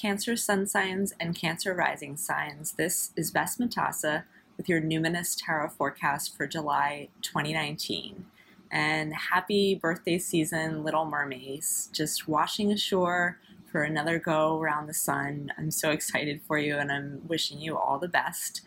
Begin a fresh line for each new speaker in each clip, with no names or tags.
Cancer sun signs and Cancer rising signs. This is Bess Matassa with your Numinous Tarot forecast for July 2019. And happy birthday season, Little Mermaids. Just washing ashore for another go around the sun. I'm so excited for you and I'm wishing you all the best.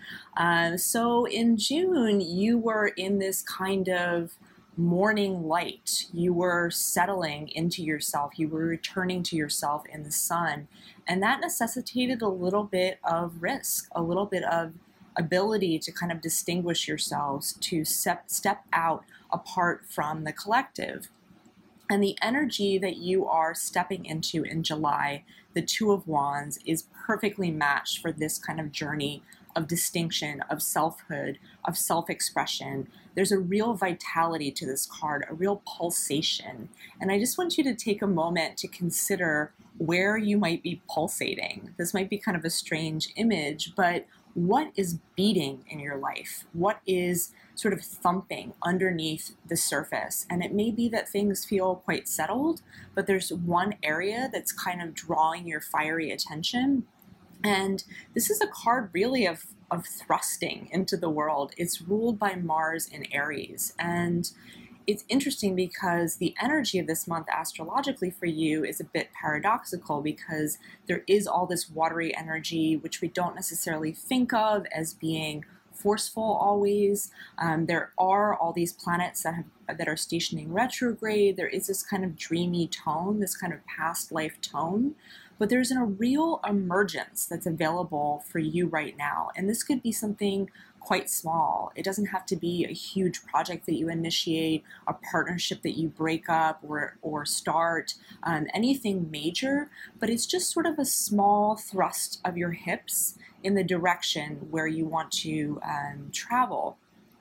So in June, you were in this kind of morning light. You were settling into yourself. You were returning to yourself in the sun. And that necessitated a little bit of risk, a little bit of ability to kind of distinguish yourselves, to step out apart from the collective. And the energy that you are stepping into in July, the Two of Wands, is perfectly matched for this kind of journey of distinction, of selfhood, of self-expression. There's a real vitality to this card, a real pulsation. And I just want you to take a moment to consider where you might be pulsating. This might be kind of a strange image, but what is beating in your life? What is sort of thumping underneath the surface? And it may be that things feel quite settled, but there's one area that's kind of drawing your fiery attention. And this is a card really of thrusting into the world. It's ruled by Mars in Aries. And it's interesting because the energy of this month astrologically for you is a bit paradoxical because there is all this watery energy, which we don't necessarily think of as being forceful always. There are all these planets that are stationing retrograde. There is this kind of dreamy tone, this kind of past life tone. But there's a real emergence that's available for you right now. And this could be something quite small. It doesn't have to be a huge project that you initiate, a partnership that you break up or start, anything major, but it's just sort of a small thrust of your hips in the direction where you want to travel.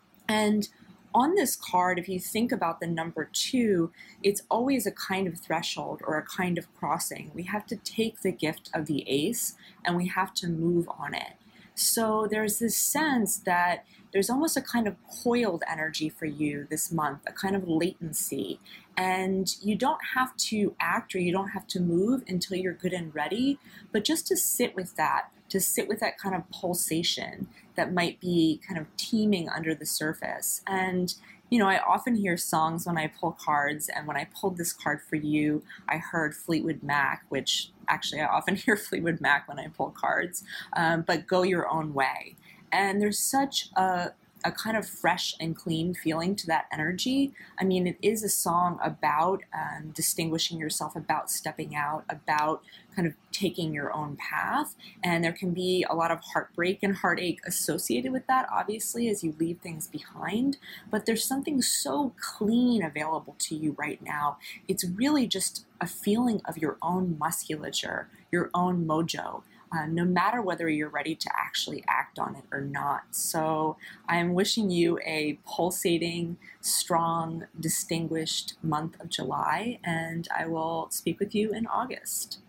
And on this card, if you think about the number 2, it's always a kind of threshold or a kind of crossing. We have to take the gift of the ace and we have to move on it. So there's this sense that there's almost a kind of coiled energy for you this month, a kind of latency. And you don't have to act or you don't have to move until you're good and ready, but just to sit with that kind of pulsation that might be kind of teeming under the surface. And you know, I often hear songs when I pull cards, and when I pulled this card for you, I heard Fleetwood Mac, which actually I often hear Fleetwood Mac when I pull cards, but Go Your Own Way. And there's such a kind of fresh and clean feeling to that energy. I mean, it is a song about distinguishing yourself, about stepping out, about kind of taking your own path. And there can be a lot of heartbreak and heartache associated with that, obviously, as you leave things behind. But there's something so clean available to you right now. It's really just a feeling of your own musculature, your own mojo. No matter whether you're ready to actually act on it or not. So I'm wishing you a pulsating, strong, distinguished month of July, and I will speak with you in August.